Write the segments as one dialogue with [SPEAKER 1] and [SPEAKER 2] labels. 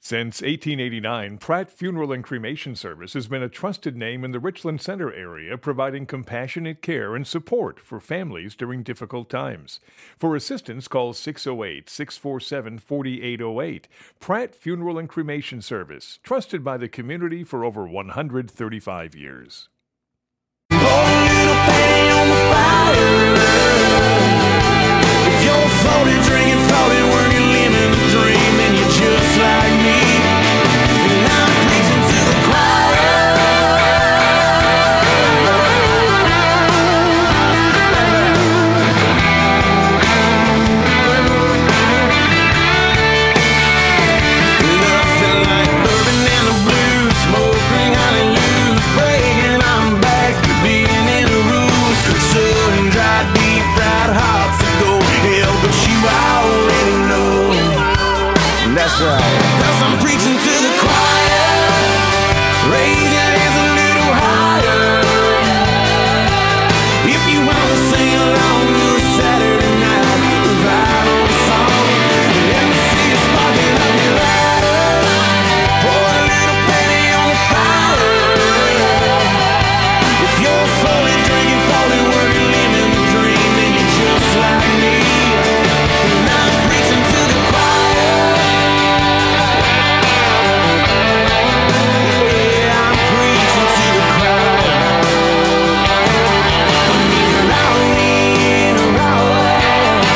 [SPEAKER 1] Since 1889, Pratt Funeral and Cremation Service has been a trusted name in the Richland Center area, providing compassionate care and support for families during difficult times. For assistance, call 608-647-4808. Pratt Funeral and Cremation Service, trusted by the community for over 135 years.
[SPEAKER 2] Pour a little pain on the fire. If you're floating, drinking, floating, working, living a dream, and you're just like me, and I'm preaching to the choir. Nothing like bourbon and the blues, smoke, ring, hallelujah, breaking on back, being in a roost, sudden dry, deep fried hearts that go to hell, but you already know. That's right. 'Cause I'm preaching to the choir. Raise your hands a little higher. If you wanna sing along your Saturday night revival song, let me see you sparking up your lighter. Pour a little penny on the fire. If you're falling, drinking, falling, working, living the dream, then you're just like me. And I'm preaching to the choir. Yeah, I'm preaching to the choir. I'm either all in or all out.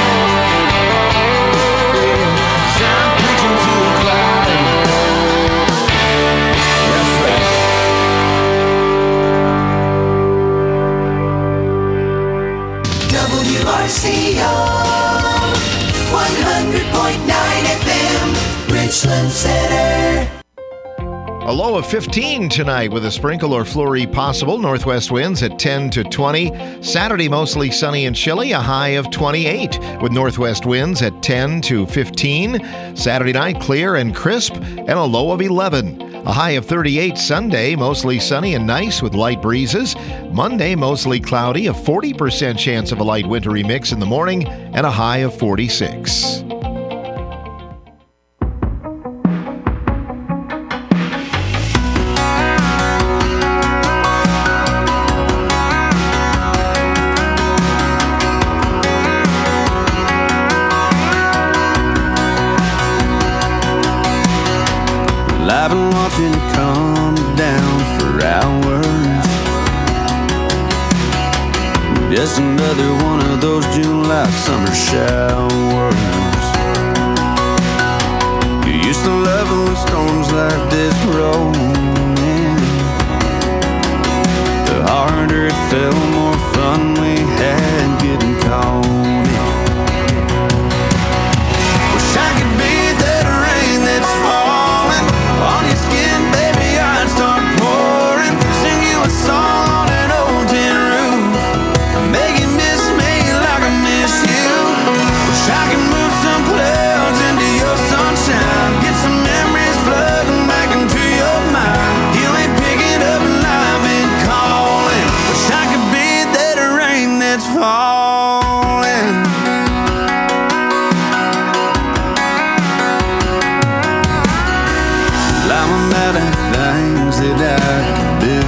[SPEAKER 2] Yeah, 'cause I'm preaching to the choir. That's right.
[SPEAKER 3] WRCO 100.9 FM, Richland Center.
[SPEAKER 4] A low of 15 tonight with a sprinkle or flurry possible. Northwest winds at 10 to 20. Saturday, mostly sunny and chilly, a high of 28 with northwest winds at 10 to 15. Saturday night, clear and crisp, and a low of 11. A high of 38 Sunday, mostly sunny and nice with light breezes. Monday, mostly cloudy, a 40% chance of a light wintry mix in the morning, and a high of 46.
[SPEAKER 2] I've been watching it come down for hours. Just another one of those July summer showers. You used to love it when storms like this rolled in. The harder it fell, more fun we had getting caught in. Wish I could be that rain that's falling on your skin, baby, I'd start pouring. Sing you a song on an old tin roof, make you miss me like I miss you. Wish I could move some clouds into your sunshine, get some memories flooding back into your mind. You ain't picking up and I've been calling. Wish I could be that rain that's falling. I'm out of things that I could do.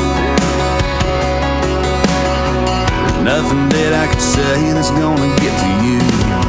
[SPEAKER 2] There's nothing that I could say that's gonna get to you.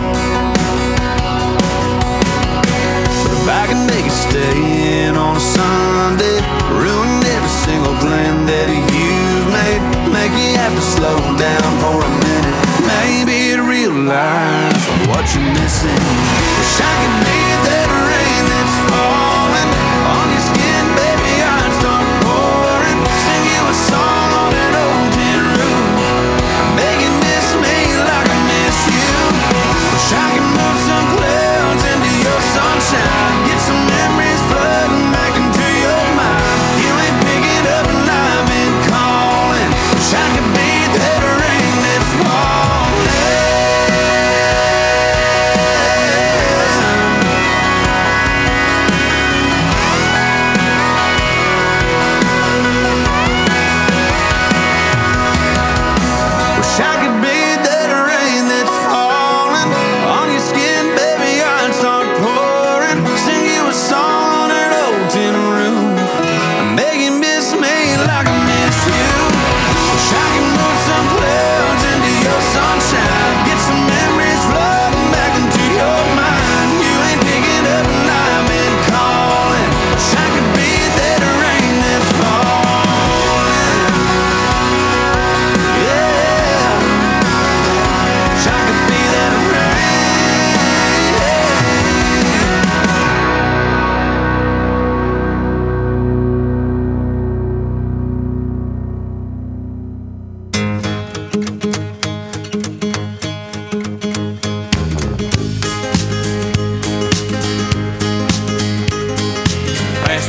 [SPEAKER 2] But if I can make it stay in on a Sunday, ruin every single plan that you've made, make you have to slow down for a minute, maybe realize what you're missing. Wish I could be that rain that's falling on your skin, baby, I'd start pouring. Sing you a song on an old tin roof, make you miss me like I miss you. Wish I could move some clouds into your sunshine, get some memories flooding back into your mind. You ain't picking up and I've been calling. Wish I could be that rain that's falling.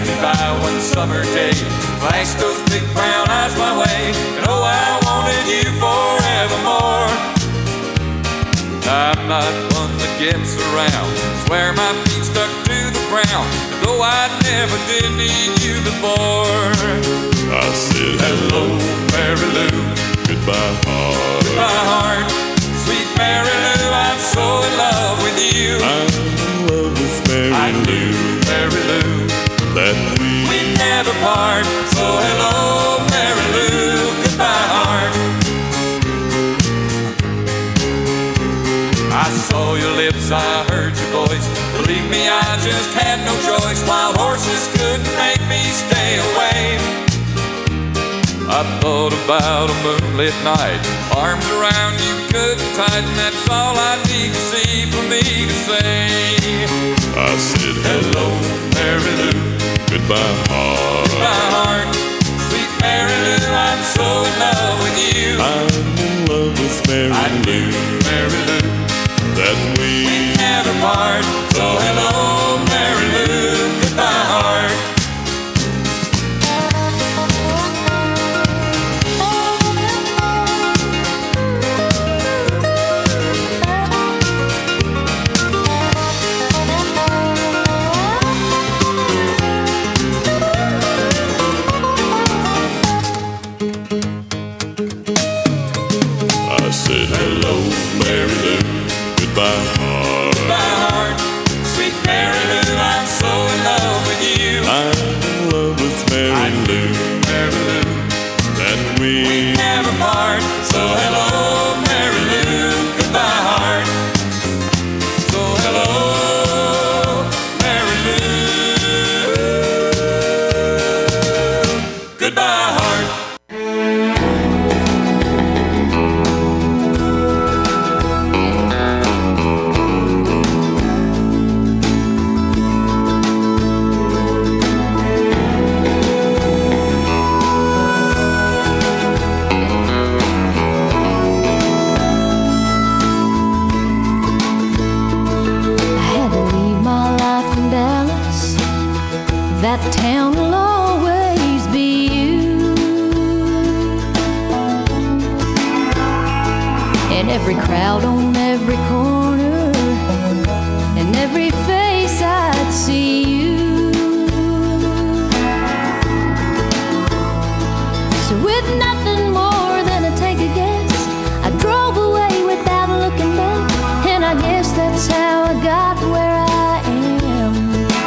[SPEAKER 5] me by one summer day. Flashed those big brown eyes my way, and oh, I wanted you forevermore. I'm not one that gets around, swear my feet stuck to the ground, though I never did need you before. I said hello, Mary Lou, goodbye heart. Goodbye heart, sweet Mary Lou, I'm so in love with you. I'm in love with Mary Lou. I knew, Mary Lou, that we'd never part. So hello, Mary Lou, goodbye heart. I saw your lips, I heard your voice. Believe me, I just had no choice. Wild horses couldn't make me stay away. I thought about a moonlit night, arms around you good and tight, and that's all I need to see for me to say. I said hello, Mary Lou, goodbye heart. Goodbye heart, sweet Mary Lou, I'm so in love with you. I'm in love with Mary Lou. I knew, Mary Lou, that we never part. So hello, Mary Lou, goodbye heart. I said hello, Mary Lou, goodbye heart. Goodbye heart, sweet Mary Lou, I'm so in love with you. I'm in love with Mary Lou, Mary Lou, that we never part. So hello, Mary Lou, goodbye heart. So hello, Mary Lou, goodbye heart.
[SPEAKER 6] That town will always be you. In every crowd, on every corner, in every face I'd see you. So with nothing more than a take a guess, I drove away without looking back, and I guess that's how I got where I am.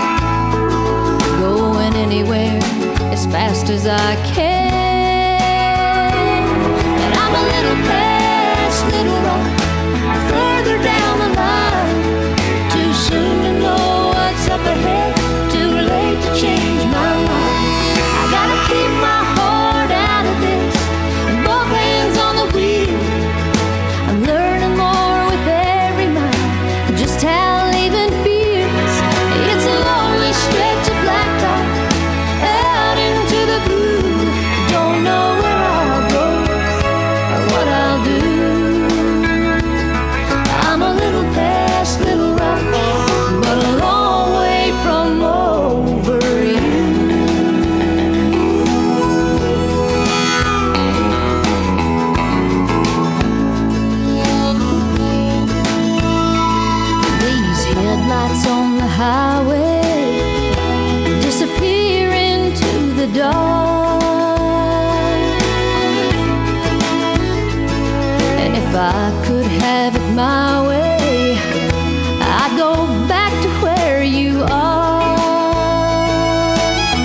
[SPEAKER 6] Going anywhere as fast as I can. And I'm a little past Little Rock, further down the line. Too soon to know what's up ahead, too late to change my mind. I gotta keep my heart out of this, and both hands on the wheel. I'm learning more with every mile, just how leaving feels. It's a lonely stretch of blacktop out into the blue. Don't know where I'll go or what I'll do. I'm a little past Little Rock, but a long way from over you. These headlights on the highway disappear into the dark. And if I could have it my way, I'd go back to where you are.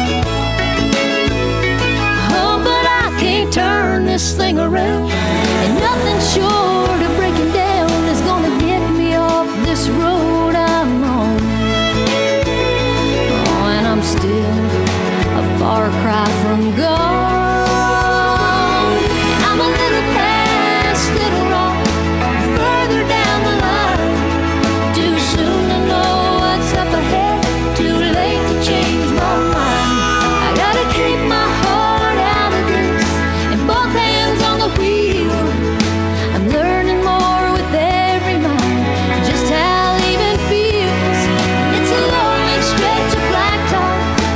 [SPEAKER 6] Oh, but I can't turn this thing around, and nothing short of breaking down is gonna get me off this road I'm on. Oh, and I'm still a far cry from gone. I'm a little past Little Rock, further down the line. Too soon to know what's up ahead, too late to change my mind. I gotta keep my heart out of this, and both hands on the wheel. I'm learning more with every mile, just how leaving feels. It's a lonely stretch of blacktop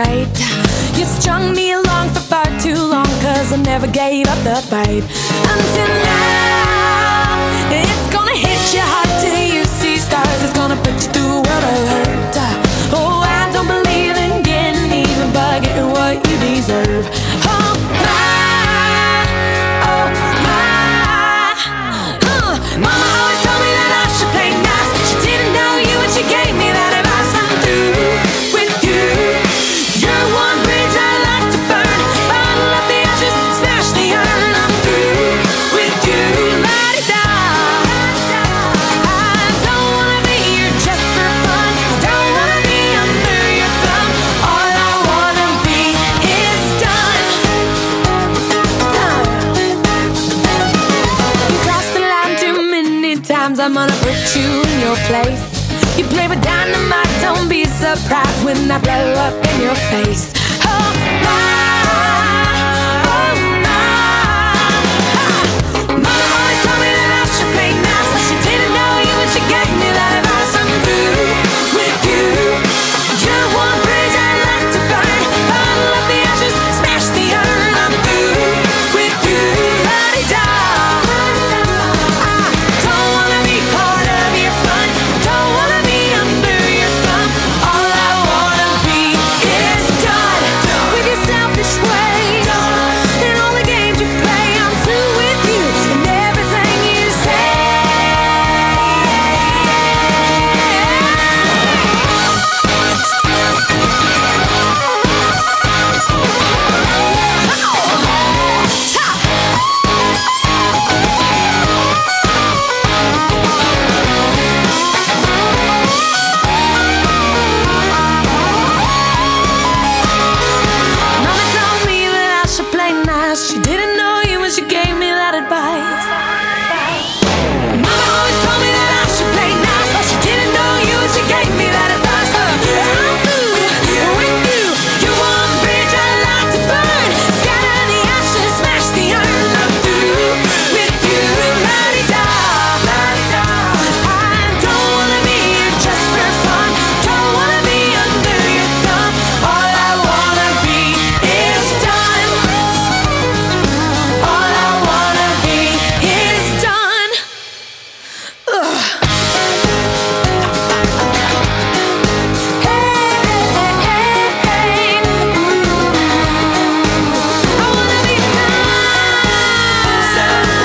[SPEAKER 7] right. You strung me along for far too long, 'cause I never gave up the fight. Until now, it's gonna hit you hard till you see stars. It's gonna put you through a world of hurt. Oh, I don't believe in getting even, but getting what you deserve. Oh my, oh my. Mama always told me that I should play nice. She didn't know you and she gave me that advice. I'm through with you. You're one bridge I like to burn. Bottle up the ashes, smash the iron. I'm through with you. La-di-da. I don't wanna be here just for fun. Don't wanna be under your thumb. All I wanna be is done. Done. You crossed the line too many times. I'm gonna put you in your place. You play with dynamite, don't be surprised when I blow up in your face. Oh my, oh my. Mama always told me that I should play nice, but she didn't know you and she gave me that advice. I'm through with you. You're one bridge I like to burn. Bottle up the ashes, smash the iron. I'm through with you. La-di-da. I don't wanna be part of your fun. Don't wanna be under your thumb. All I wanna be is done with your selfish ways and all the games you play. I'm through with you and everything you say. Mama told me that I should play nice. She didn't know you when she gave me that advice. Mama always told me that I should play nice, but she didn't know you when she gave me that advice. I'm through with you. You're one bridge I like to burn. Scatter the ashes, smash the iron. I'm through with you. La-di-da. I don't wanna be here just for fun. Don't wanna be under your thumb. All I wanna be is done. All I wanna be is done. Ugh. Hey, I wanna be done. So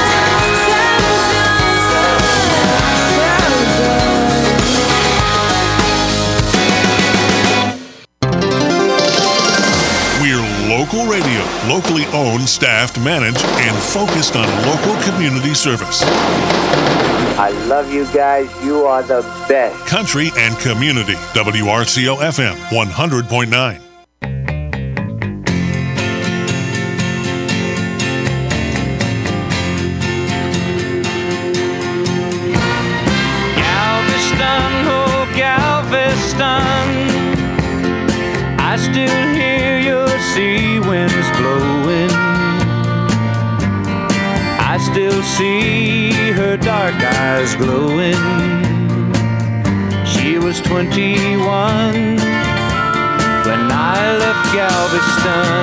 [SPEAKER 8] We're local radio, locally owned, staffed, managed, and focused on local community service.
[SPEAKER 9] I love you guys. You are the best.
[SPEAKER 8] Country and community. WRCO FM 100.9.
[SPEAKER 5] Galveston, oh Galveston, I still hear your sea winds blowing. I still see her dark eyes glowing. She was 21 when I left Galveston.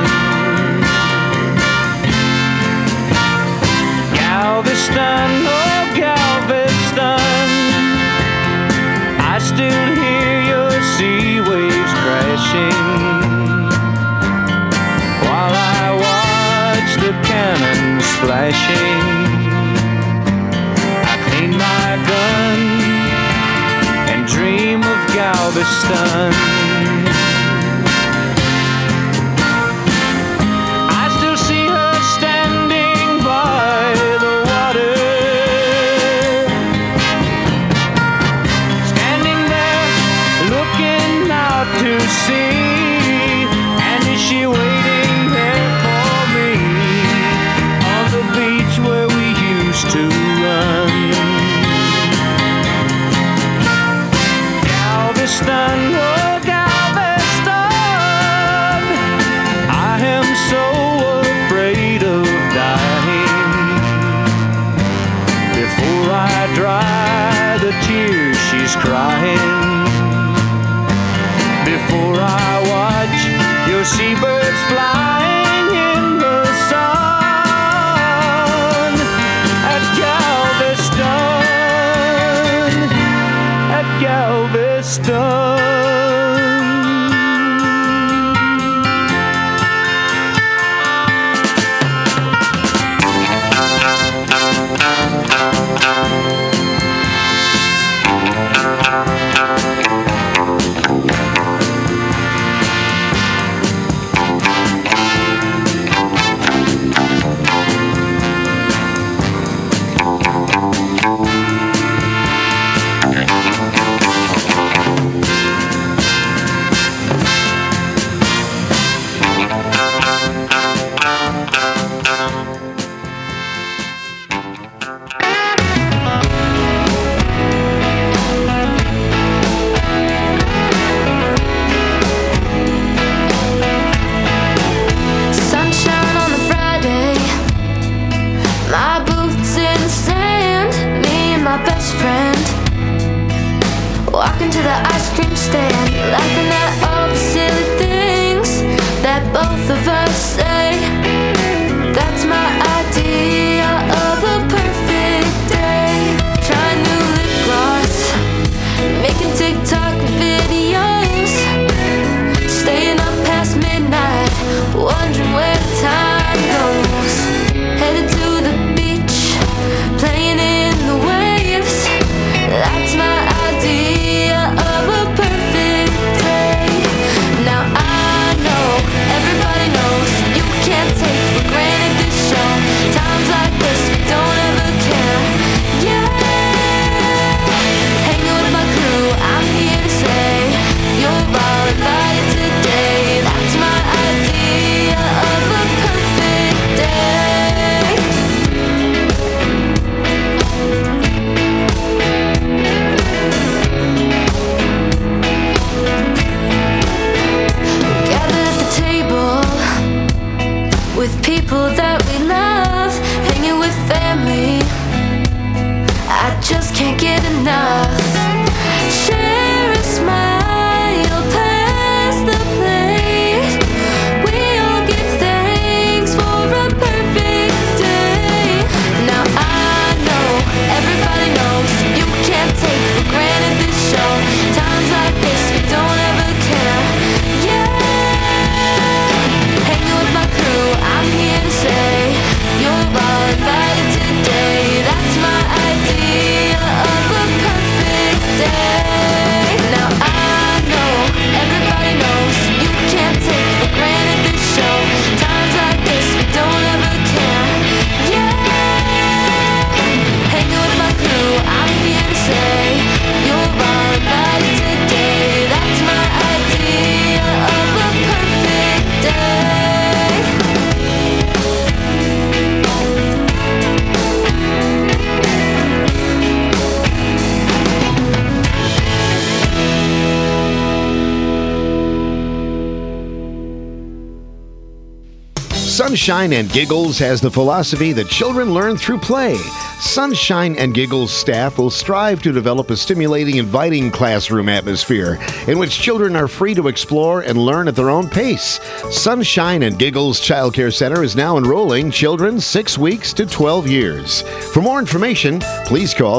[SPEAKER 5] Galveston, oh Galveston, I still hear your sea waves crashing while I watch the cannons flashing. I clean my gun and dream of Galveston. I still see her standing by the water, standing there looking out to sea. And is she waiting there for me on the beach where we used to run? Galveston, oh
[SPEAKER 10] it's done.
[SPEAKER 4] Sunshine and Giggles has the philosophy that children learn through play. Sunshine and Giggles staff will strive to develop a stimulating, inviting classroom atmosphere in which children are free to explore and learn at their own pace. Sunshine and Giggles Child Care Center is now enrolling children 6 weeks to 12 years. For more information, please call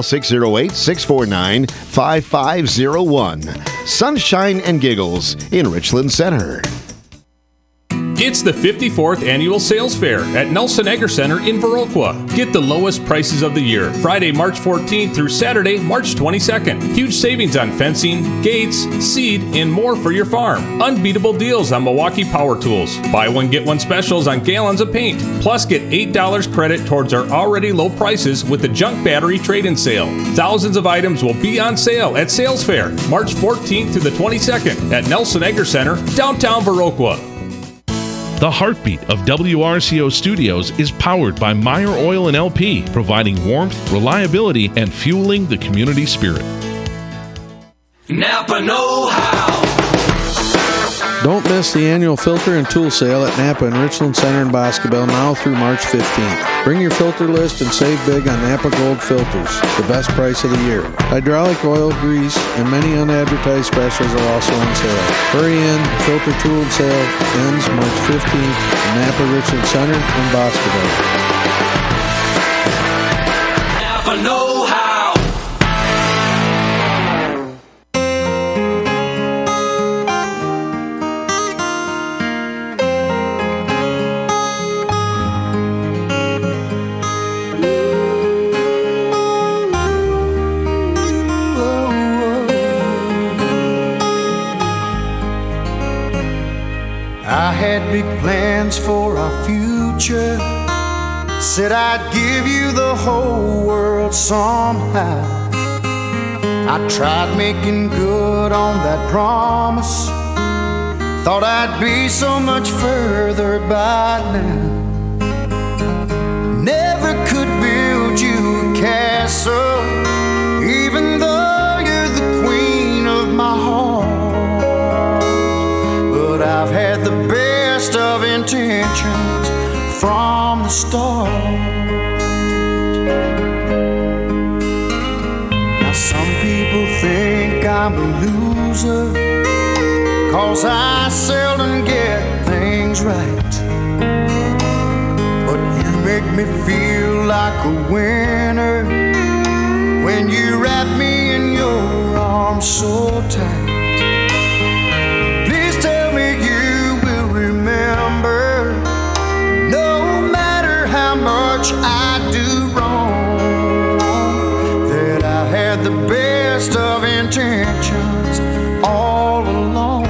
[SPEAKER 4] 608-649-5501. Sunshine and Giggles in Richland Center.
[SPEAKER 11] It's the 54th Annual Sales Fair at Nelson Agri Center in Viroqua. Get the lowest prices of the year, Friday, March 14th through Saturday, March 22nd. Huge savings on fencing, gates, seed, and more for your farm. Unbeatable deals on Milwaukee power tools. Buy one, get one specials on gallons of paint. Plus, get $8 credit towards our already low prices with the junk battery trade-in sale. Thousands of items will be on sale at Sales Fair, March 14th through the 22nd at Nelson Agri Center, downtown Viroqua.
[SPEAKER 12] The heartbeat of WRCO Studios is powered by Meyer Oil and LP, providing warmth, reliability, and fueling the community spirit.
[SPEAKER 3] Napa know-how.
[SPEAKER 13] Don't miss the annual filter and tool sale at Napa and Richland Center in Boscobel now through March 15th. Bring your filter list and save big on Napa Gold filters, the best price of the year. Hydraulic oil, grease, and many unadvertised specials are also on sale. Hurry in, the filter tool sale ends March 15th at Napa Richland Center in Boscobel.
[SPEAKER 3] Napa know-how.
[SPEAKER 2] had big plans for our future. Said I'd give you the whole world somehow. I tried making good on that promise. Thought I'd be so much further by now. Never could build you a castle, even though you're the queen of my heart. But I've had the best of intentions from the start. Now some people think I'm a loser, 'cause I seldom get things right. But you make me feel like a winner when you wrap me in your arms so tight. Please tell me you will remember, no matter how much I do wrong, that I had the best of intentions all along.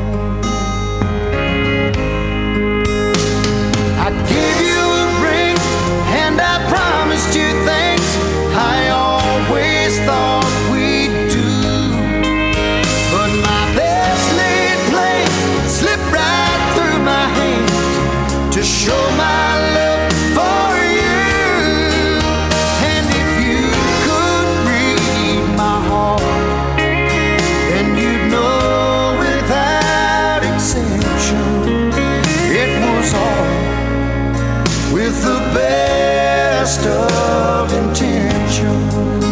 [SPEAKER 2] I gave you a ring and I promised you things I always thought we'd do. But my best laid plan slipped right through my hands to show my love for you. And if you could read my heart, then you'd know without exception it was all with the best of intentions.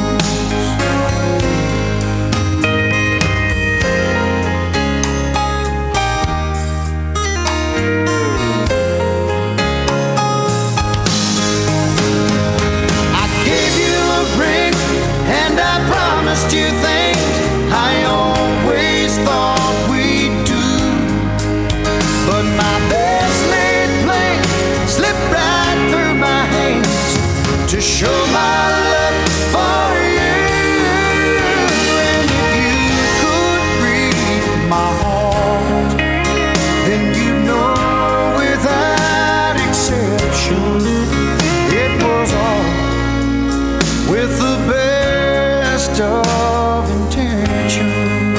[SPEAKER 2] I gave you a ring and I promised you things I always thought we'd do. But my best laid plan slipped right through my hands to show my love for you. And if you could read my heart, then you know without exception it was all with the best of intentions.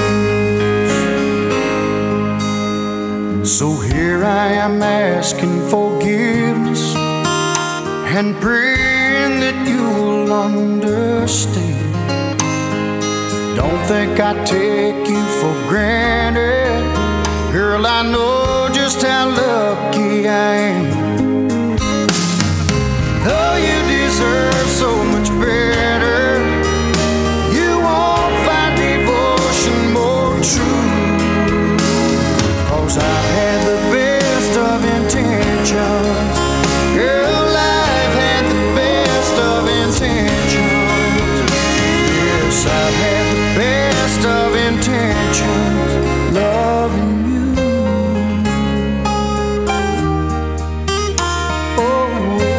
[SPEAKER 2] So here I am asking forgiveness and praying that you'll understand. Don't think I take you for granted, girl. I know just how lucky I am. Though you deserve so much better, you won't find devotion more true. 'Cause I've had the best of intentions, girl. I've had the best of intentions. Yes, I've had the best of intentions, loving you. Oh.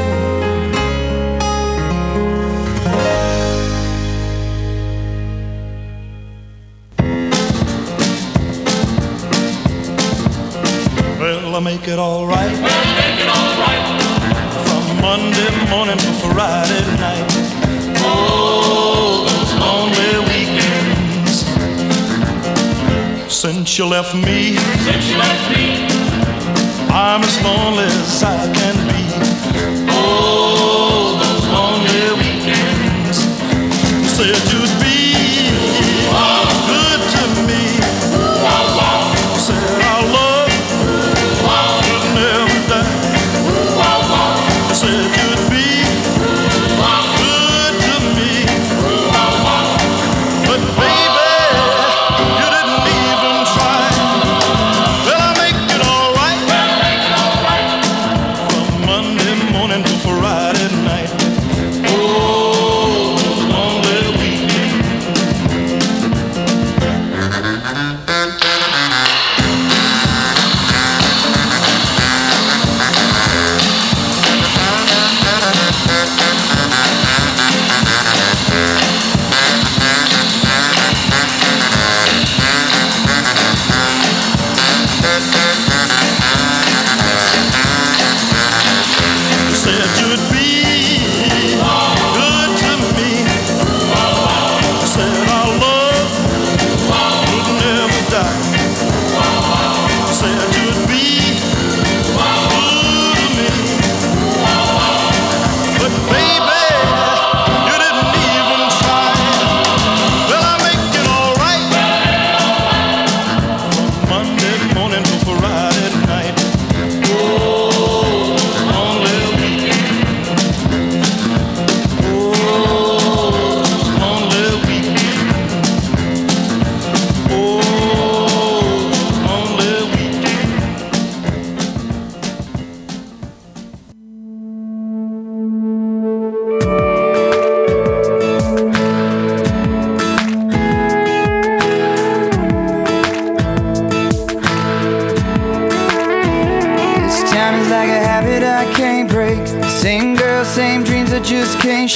[SPEAKER 14] Well, I make it all right. From Monday morning to Friday night. Oh, those lonely weekends. Since you left me, I'm as lonely as I can be. Oh, those lonely weekends. You said you'd be good to me. You said our love would never die. You said you'd be good to me. But baby, you didn't even try. Well, I make it all right. From Monday morning to Friday night. Oh, those lonely weekends.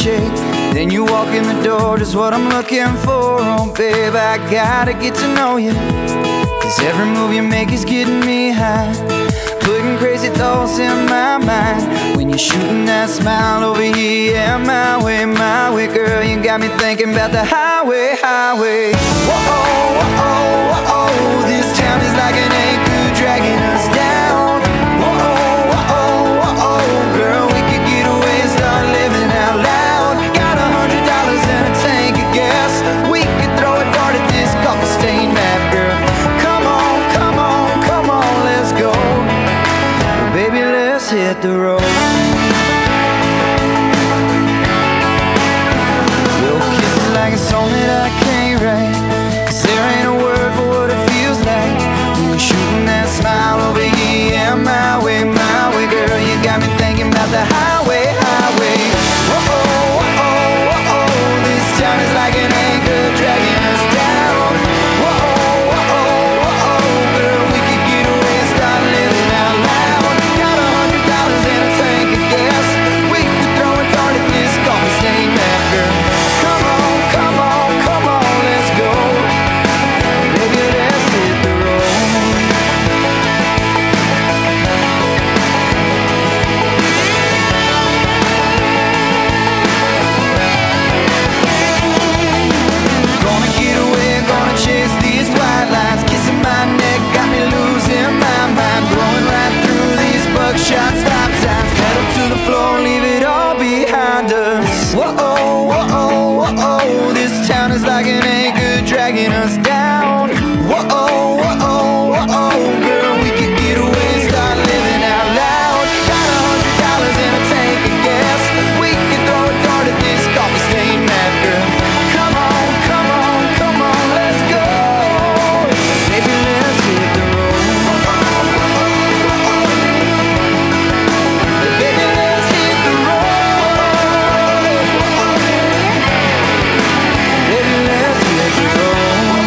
[SPEAKER 2] handshake, then you walk in the door, just what I'm looking for. Oh babe, I gotta get to know you, 'cause every move you make is getting me high, putting crazy thoughts in my mind. When you're shooting that smile over here, yeah, my way, girl, you got me thinking about the highway, highway. Whoa, whoa, whoa, whoa, this town is like an anchor dragging us down. Whoa, whoa, whoa, girl, we could get away and start living out loud. Got $100 and a tank of gas, we could throw a dart at this coffee stain map, girl. Come on, come on, come on, let's go. Baby, let's hit the road. Your kiss is like a song that I can't write, 'cause there ain't a word for what it feels like when we're shooting that smile over here. Yeah, my way, girl, you got me thinking about the highway, highway. Whoa, whoa, whoa, this town is like an anchor dragging us down. Whoa, whoa, whoa, girl, we could get away and start living out loud. Got $100 and a tank of gas, we could throw a dart at this coffee stain map, girl. Come on, come on, come on, let's go. Baby, let's hit the road. Gonna get away, gonna chase these white lines, kissing my neck, got me losing my mind, blowing right through these buckshot stop signs, pedal to the floor, leave it all behind us. Whoa, whoa, whoa, this town is like an anchor dragging us down. Whoa, whoa, whoa, girl, we could get away and start living out loud. Got $100 and a tank of gas, we could throw a dart at this coffee stain map, girl. Come on, come on, come on, let's go. Baby, let's hit the road. Baby, let's hit the road. Baby, let's hit the road.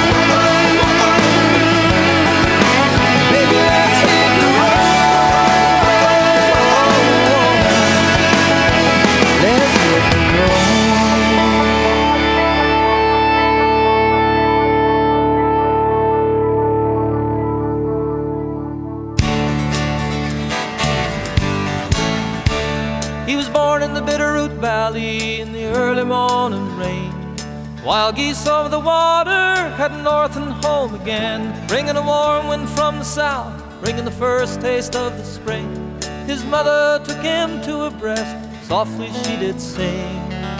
[SPEAKER 2] Baby, let's hit the road. Let's hit the road.
[SPEAKER 15] He was born in the Bitterroot Valley in the early morning rain. Wild geese over the water, heading north and home again, bringing a warm wind from the south, bringing the first taste of the spring. His mother took him to her breast, softly she did sing.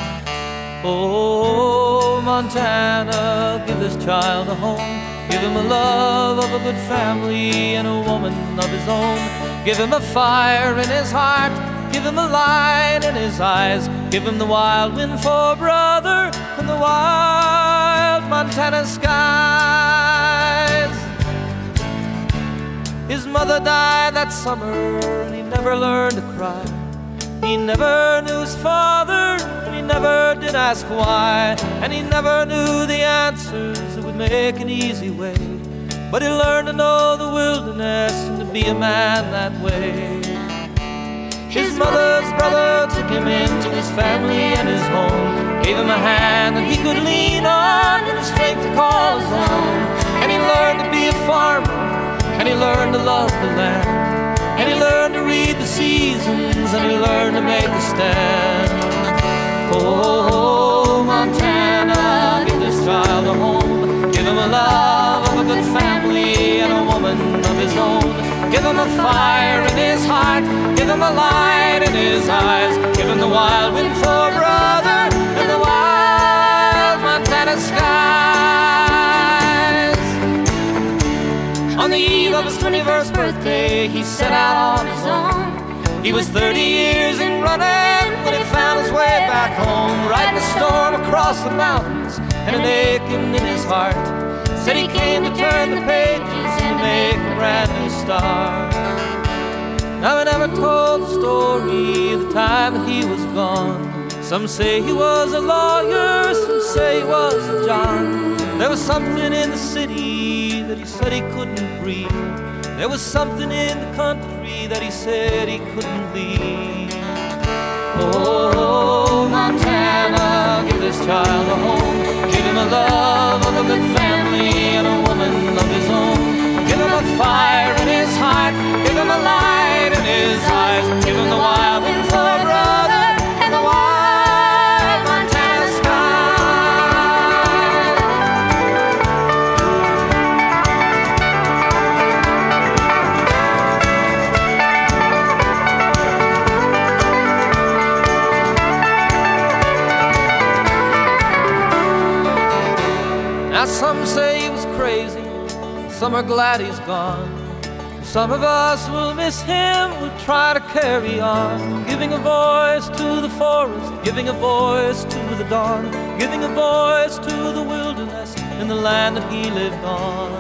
[SPEAKER 15] Oh, Montana, give this child a home, give him a love of a good family and a woman of his own. Give him a fire in his heart, give him a light in his eyes, give him the wild wind for brother and the wild Montana skies. His mother died that summer and he never learned to cry. He never knew his father and he never did ask why, and he never knew the answers that would make an easy way, but he learned to know the wilderness and to be a man that way. His mother's brother took him into his family and his home, gave him a hand that he could lean on and the strength to call his own. And he learned to be a farmer, and he learned to love the land, and he learned to read the seasons, and he learned to make a stand. Oh, Montana, give this child a home, give him a love of a good family and a woman of his own. Give him a fire in his heart, give him a light in his eyes, give him the wild wind for brother and the wild Montana skies. On the eve of his 21st birthday, he set out on his own. He was 30 years in running when he found his way back home, riding a storm across the mountains and an aching in his heart. Said he came to turn the pages and make a brand new start. Now I never told the story of the time that he was gone. Some say he was a lawyer, some say he was a John. There was something in the city that he said he couldn't breathe. There was something in the country that he said he couldn't leave. Oh, Montana, give this child a home. Give him a love of a good family and a woman of his own. Give him a fire in his heart. Give him a light in his eyes. Give him the wild wind for a brother and the wild Montana Now some say he was crazy, some are glad he's gone. Some of us will miss him, we'll try to carry on, giving a voice to the forest, giving a voice to the dawn, giving a voice to the wilderness in the land that he lived on.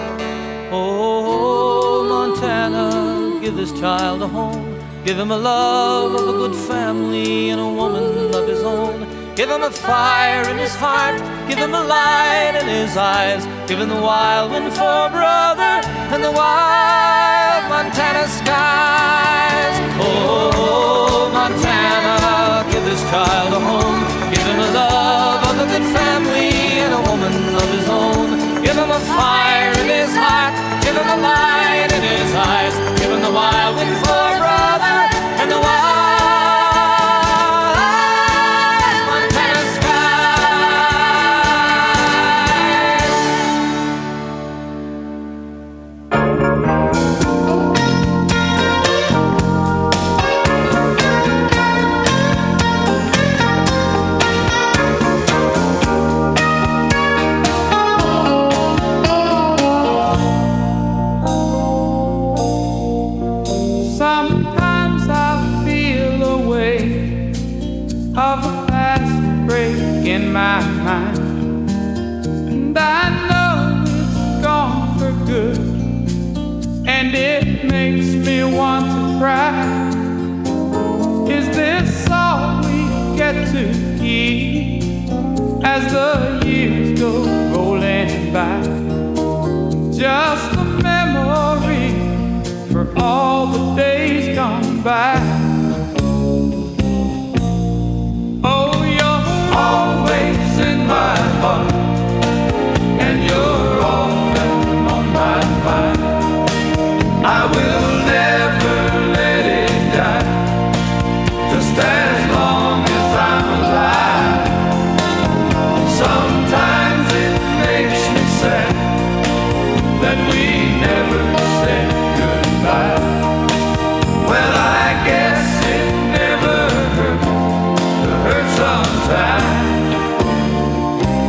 [SPEAKER 15] Oh, Montana, give this child a home. Give him a love of a good family and a woman of his own. Give him a fire in his heart, give him a light in his eyes. Give him the wild wind for a brother and the wild Montana skies. Oh, Montana, give this child a home. Give him a love of a good family and a woman of his own. Give him a fire in his heart, give him a light in his eyes. Give him the wild wind for a brother and the wild
[SPEAKER 16] of a past break in my mind, and I know it's gone for good, and it makes me want to cry. Is this all we get to keep as the years go rolling by? Just a memory for all the days gone by. Always in my heart, and you're often on my mind. I will never let it die, just as long as I'm alive. Sometimes it makes me sad that we never said goodbye. Well, I guess it never hurt sometimes.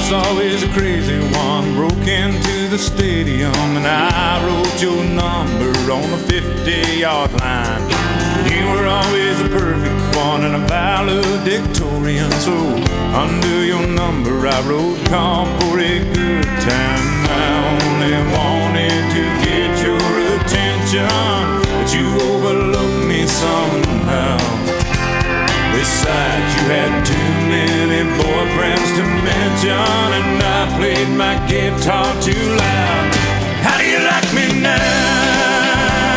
[SPEAKER 14] was always a crazy one. Broke into the stadium and I wrote your number on the 50-yard line. You were always the perfect one and a valedictorian. So under your number I wrote, come for a good time. I only wanted to get your attention, but you overlooked me somehow. Besides, you had too many boyfriends to mention, and I played my guitar too loud. How do you like me now?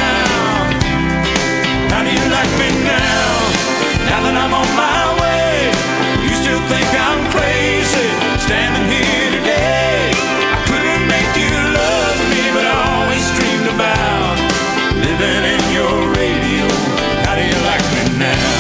[SPEAKER 14] How do you like me now? Now that I'm on my way, you still think I'm crazy, standing here today. I couldn't make you love me, but I always dreamed about living in your radio. How do you like me now?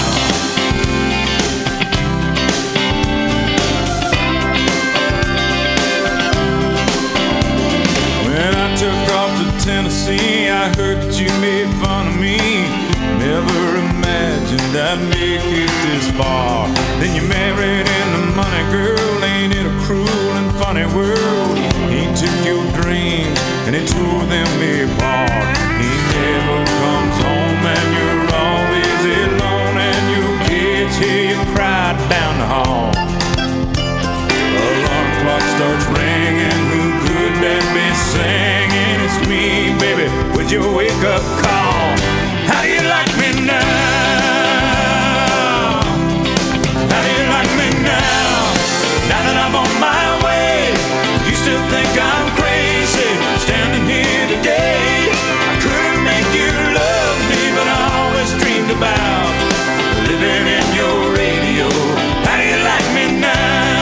[SPEAKER 14] When I took off to Tennessee, I heard that you made fun of me. Never imagined I'd make it this far. Then you married into money, girl. Ain't it a cruel and funny world? He took your dreams and he tore them apart. He never comes home and you're always alone, and your kids hear you cry down the hall. Alarm clock starts ringing. Who could that be singing? It's me, baby, with your wake-up call. How do you like me now? How do you like me now? Now that I'm on my way, you still think I'm crazy, standing here today. I couldn't make you love me, but I always dreamed about living in your radio. How do you like me now?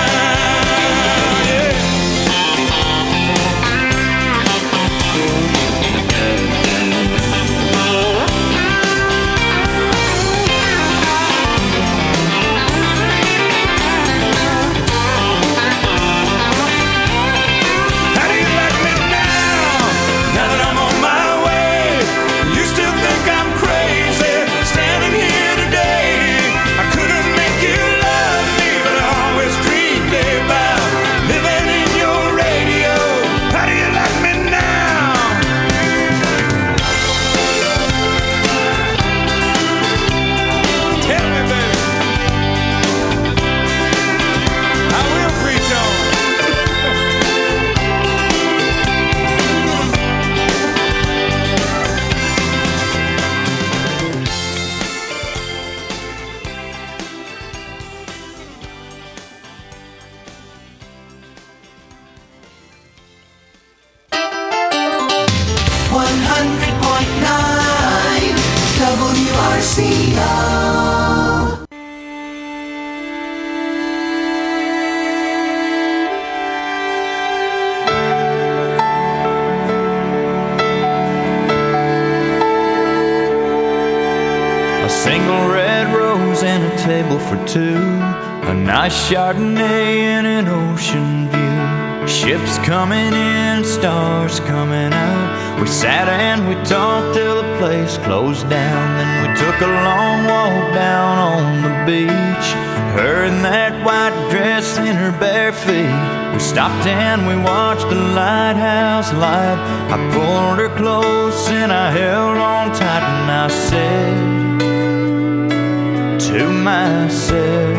[SPEAKER 17] A nice Chardonnay and an ocean view. Ships coming in, stars coming out. We sat and we talked till the place closed down. Then we took a long walk down on the beach. Her in that white dress in her bare feet. We stopped and we watched the lighthouse light. I pulled her close and I held on tight, and I said to myself,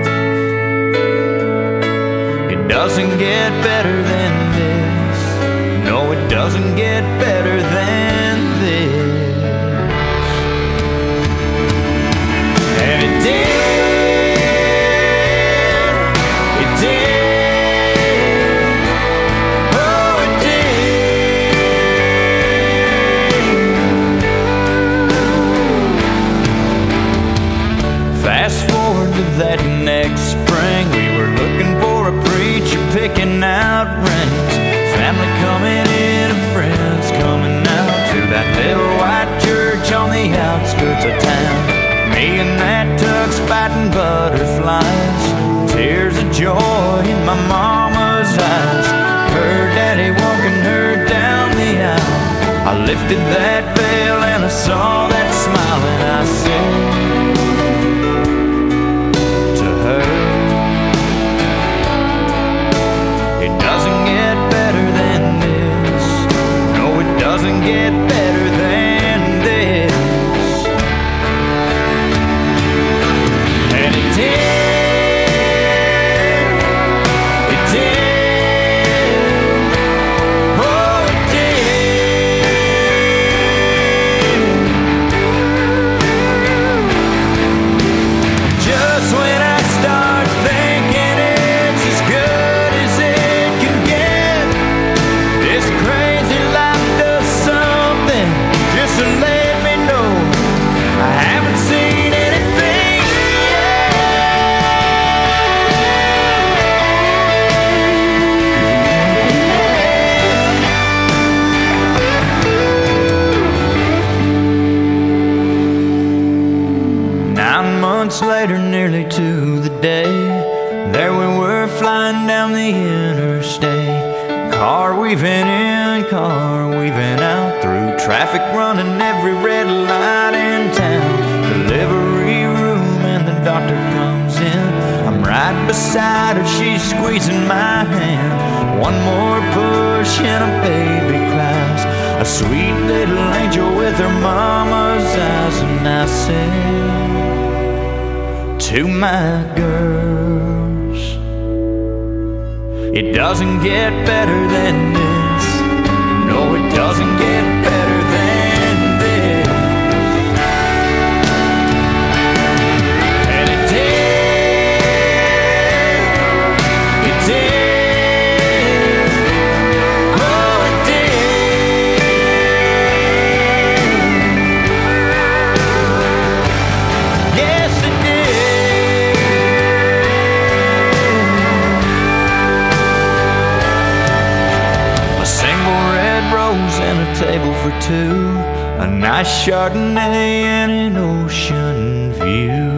[SPEAKER 17] it doesn't get better than this. No, it doesn't get better than this. And it did, it did, oh it did. Fast forward to that next spring, we were looking for a preacher picking out rings. Family coming in and friends coming out to that little white church on the outskirts of town. Me and that tux fighting butterflies, tears of joy in my mama's eyes. Her daddy walking her down the aisle. I lifted that veil and I saw that smile, and I said to her, going down the interstate. Car weaving in, car weaving out, through traffic running every red light in town. Delivery room and the doctor comes in. I'm right beside her, she's squeezing my hand. One more push and a baby cries, a sweet little angel with her mama's eyes. And I say to my girls, it doesn't get better than this. No, it doesn't get better than this. And it did. It did. Oh, it did. Yes, it did. A single red rose and a table for two, a nice Chardonnay and an ocean view.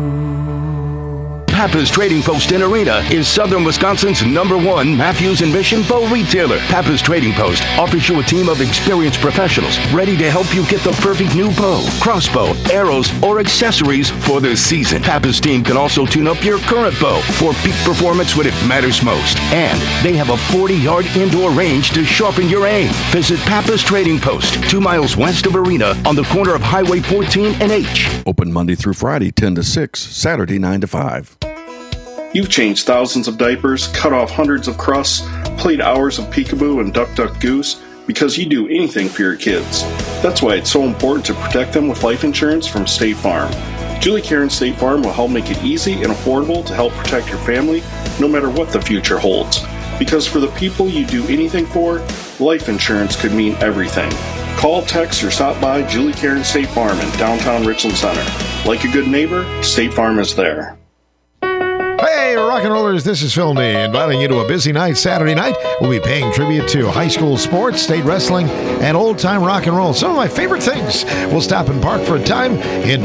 [SPEAKER 18] Pappas Trading Post in Arena is Southern Wisconsin's #1 Matthews and Mission bow retailer. Pappas Trading Post offers you a team of experienced professionals ready to help you get the perfect new bow, crossbow, arrows, or accessories for the season. Pappas team can also tune up your current bow for peak performance when it matters most. And they have a 40-yard indoor range to sharpen your aim. Visit Pappas Trading Post, 2 miles west of Arena on the corner of Highway 14 and H.
[SPEAKER 19] Open Monday through Friday, 10 to 6, Saturday, 9 to 5.
[SPEAKER 20] You've changed thousands of diapers, cut off hundreds of crusts, played hours of peekaboo and duck duck goose because you do anything for your kids. That's why it's so important to protect them with life insurance from State Farm. Julie Karen State Farm will help make it easy and affordable to help protect your family no matter what the future holds. Because for the people you do anything for, life insurance could mean everything. Call, text, or stop by Julie Karen State Farm in downtown Richland Center. Like a good neighbor, State Farm is there.
[SPEAKER 4] Hey, rock and rollers, this is Phil Nee, inviting you to a busy night Saturday night. We'll be paying tribute to high school sports, state wrestling, and old-time rock and roll. Some of my favorite things. We'll stop and park for a time in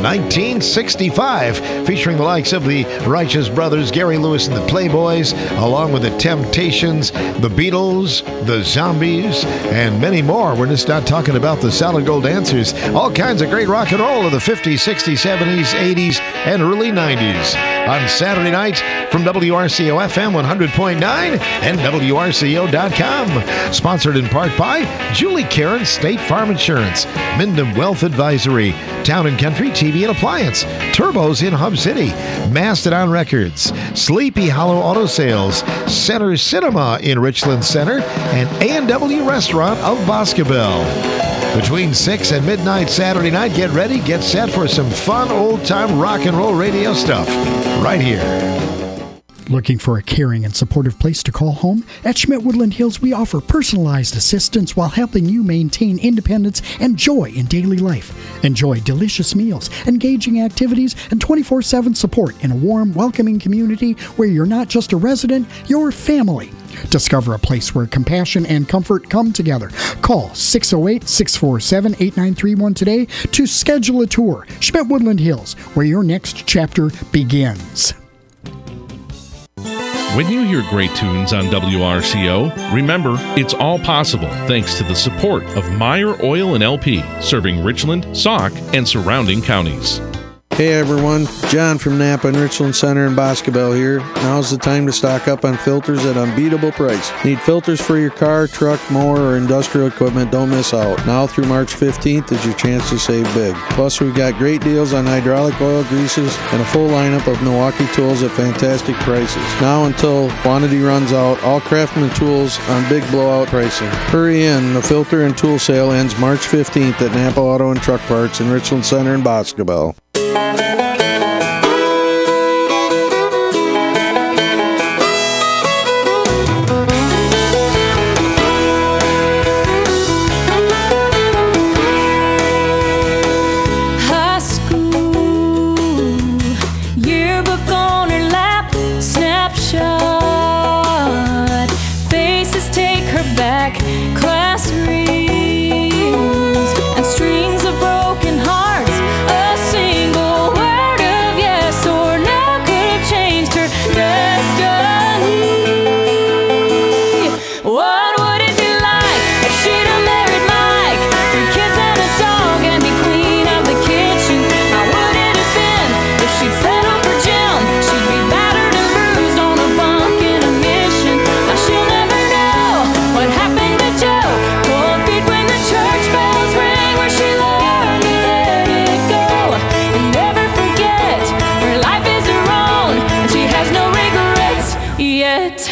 [SPEAKER 4] 1965, featuring the likes of the Righteous Brothers, Gary Lewis and the Playboys, along with the Temptations, the Beatles, the Zombies, and many more. We're just not talking about the Solid Gold Dancers. All kinds of great rock and roll of the 50s, 60s, 70s, 80s, and early 90s. On Saturday night from WRCO FM 100.9 and WRCO.com. Sponsored in part by Julie Karen State Farm Insurance, Minden Wealth Advisory, Town & Country TV and Appliance, Turbos in Hub City, Mastodon Records, Sleepy Hollow Auto Sales, Center Cinema in Richland Center, and A&W Restaurant of Boscobel. Between 6 and midnight Saturday night, get ready, get set for some fun old-time rock and roll radio stuff right here.
[SPEAKER 21] Looking for a caring and supportive place to call home? At Schmidt Woodland Hills, we offer personalized assistance while helping you maintain independence and joy in daily life. Enjoy delicious meals, engaging activities, and 24/7 support in a warm, welcoming community where you're not just a resident, you're family. Discover a place where compassion and comfort come together. Call 608-647-8931 today to schedule a tour. Schmidt Woodland Hills, where your next chapter begins.
[SPEAKER 12] When you hear great tunes on WRCO, remember, it's all possible thanks to the support of Meyer Oil and LP, serving Richland, Sauk, and surrounding counties.
[SPEAKER 13] Hey everyone, John from Napa and Richland Center in Boscobel here. Now's the time to stock up on filters at unbeatable price. Need filters for your car, truck, mower, or industrial equipment? Don't miss out. Now through March 15th is your chance to save big. Plus we've got great deals on hydraulic oil, greases, and a full lineup of Milwaukee tools at fantastic prices. Now until quantity runs out, all Craftsman tools on big blowout pricing. Hurry in, the filter and tool sale ends March 15th at Napa Auto and Truck Parts in Richland Center in Boscobel.
[SPEAKER 6] High school yearbook on her lap, snapshot. Faces take her back, class rings and strings of broken hearts. A single word.
[SPEAKER 7] yet.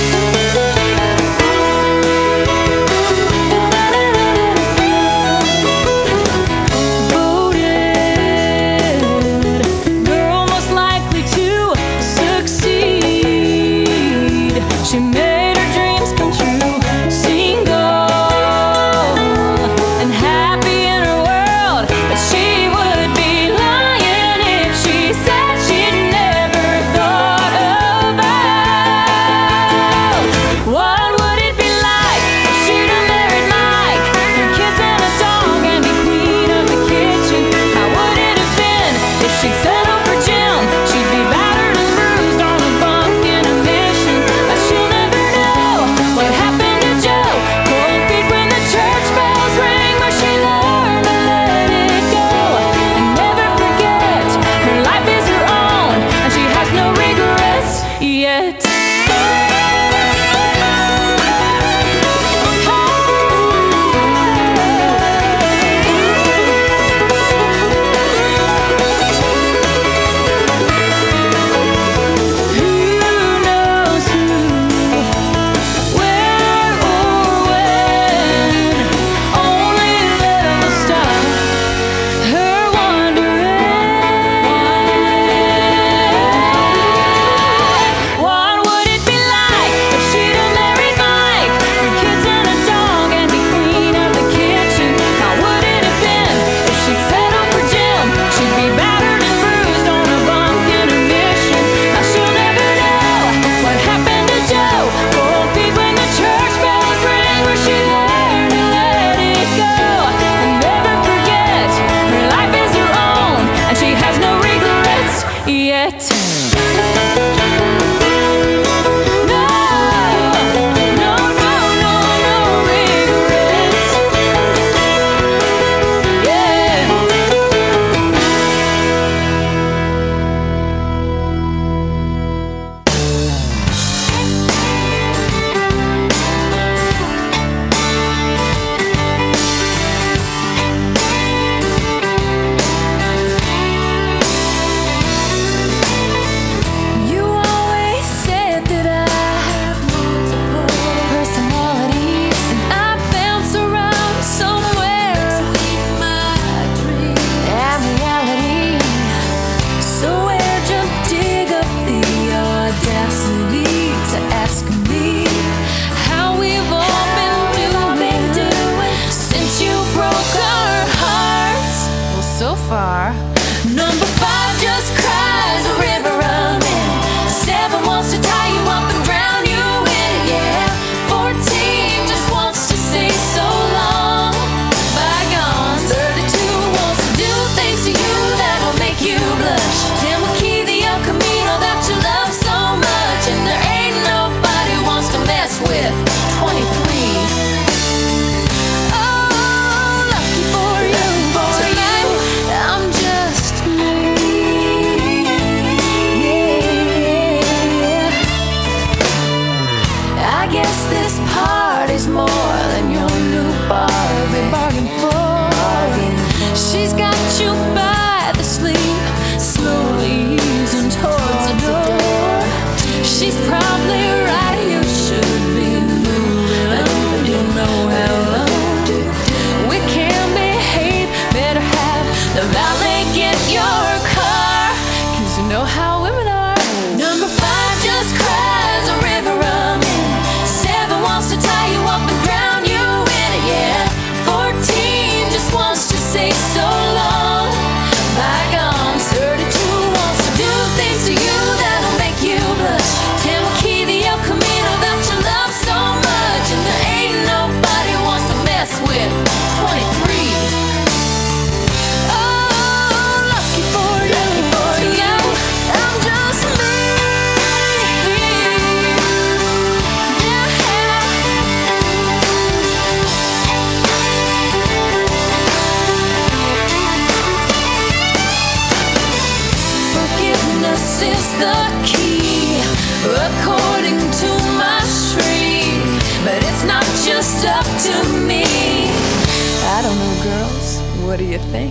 [SPEAKER 7] What do you think?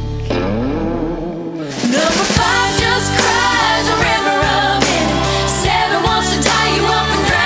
[SPEAKER 3] Number 5 just cries a river of it. 7 wants to tie you up and drown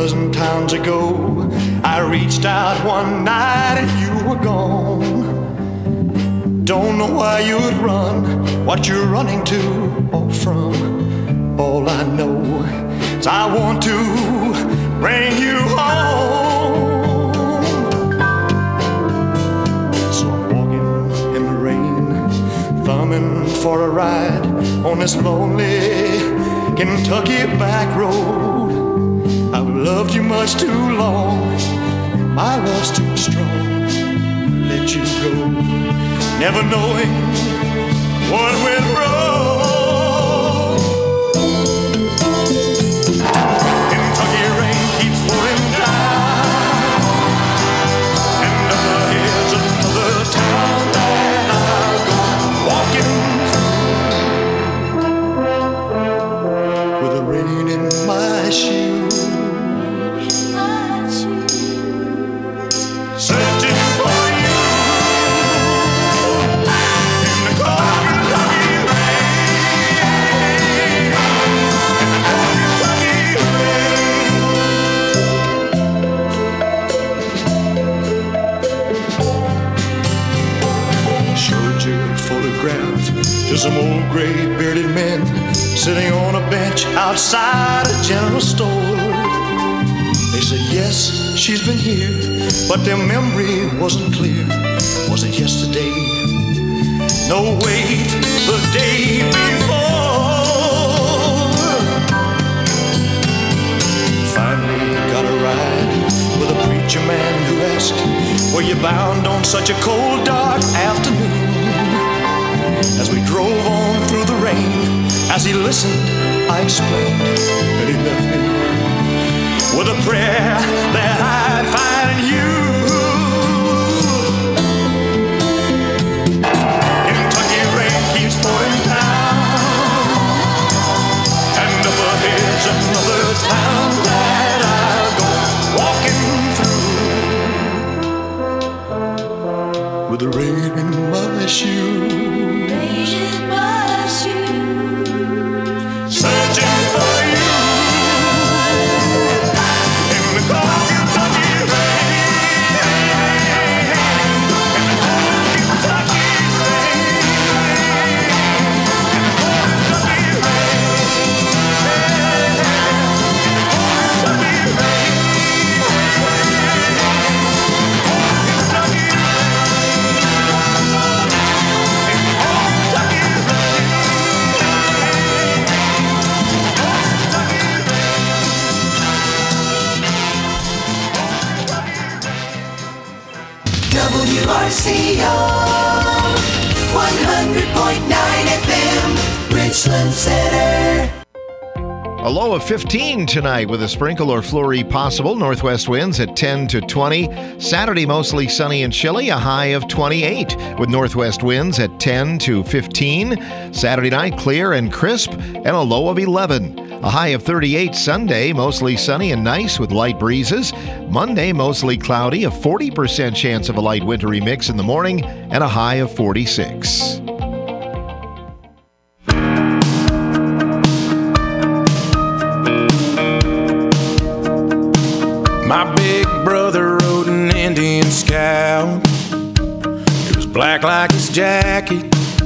[SPEAKER 1] dozen towns ago, I reached out one night and you were gone. Don't know why you'd run, what you're running to or from. All I know is I want to bring you home. So I'm walking in the rain, thumbing for a ride on this lonely Kentucky back road. I've loved you much too long, my love's too strong to let you go, never knowing what went wrong. Kentucky rain keeps pouring down, and up ahead's another town that I'll go walking through with the rain in my shoes. Searching for you in the cold Kentucky rain, in the cold Kentucky rain. Showed your photograph to some old gray bearded men sitting on a bench outside a general store. They said, yes, she's been here, but their memory wasn't clear. Was it yesterday? No, wait, the day before. Finally got a ride with a preacher man who asked, were you bound on such a cold, dark afternoon? As we drove on through the rain, as he listened, I explained that he left me with a prayer that I'd find you. Kentucky rain keeps pouring down, and up ahead's another town that I'll go walking through with the rain in my shoes. Searching for you.
[SPEAKER 2] WRCO 100.9 FM, Richland Center.
[SPEAKER 4] A low of 15 tonight with a sprinkle or flurry possible. Northwest winds at 10 to 20. Saturday, mostly sunny and chilly, a high of 28 with northwest winds at 10 to 15. Saturday night, clear and crisp, and a low of 11. A high of 38 Sunday, mostly sunny and nice with light breezes. Monday, mostly cloudy, a 40% chance of a light wintry mix in the morning, and a high of 46.
[SPEAKER 22] My big brother rode an Indian Scout. It was black like his jacket,